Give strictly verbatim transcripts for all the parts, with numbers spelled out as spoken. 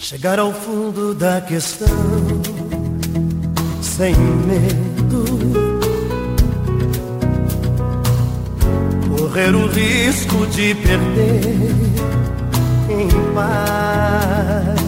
Chegar ao fundo da questão, sem medo, correr o risco de perder em paz.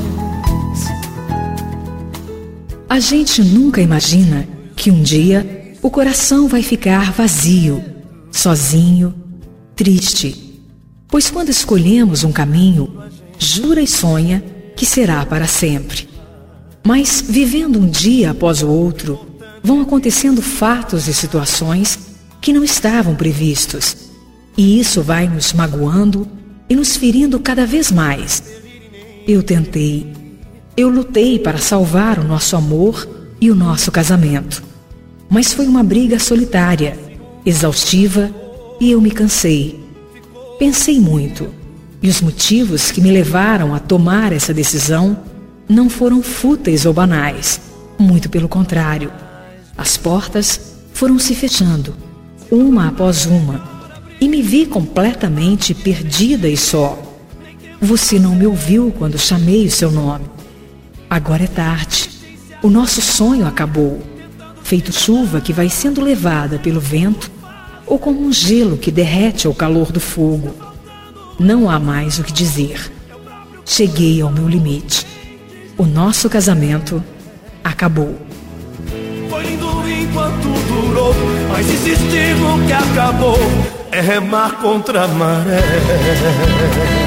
A gente nunca imagina que um dia o coração vai ficar vazio, sozinho, triste. Pois quando escolhemos um caminho, jura e sonha que será para sempre. Mas, vivendo um dia após o outro, vão acontecendo fatos e situações que não estavam previstos. E isso vai nos magoando e nos ferindo cada vez mais. Eu tentei, eu lutei para salvar o nosso amor e o nosso casamento. Mas foi uma briga solitária, exaustiva, e eu me cansei. Pensei muito. E os motivos que me levaram a tomar essa decisão não foram fúteis ou banais. Muito pelo contrário. As portas foram se fechando, uma após uma, e me vi completamente perdida e só. Você não me ouviu quando chamei o seu nome. Agora é tarde. O nosso sonho acabou, feito chuva que vai sendo levada pelo vento ou como um gelo que derrete ao calor do fogo. Não há mais o que dizer. Cheguei ao meu limite. O nosso casamento acabou. Foi lindo enquanto durou, mas insistir no que acabou é remar contra a maré.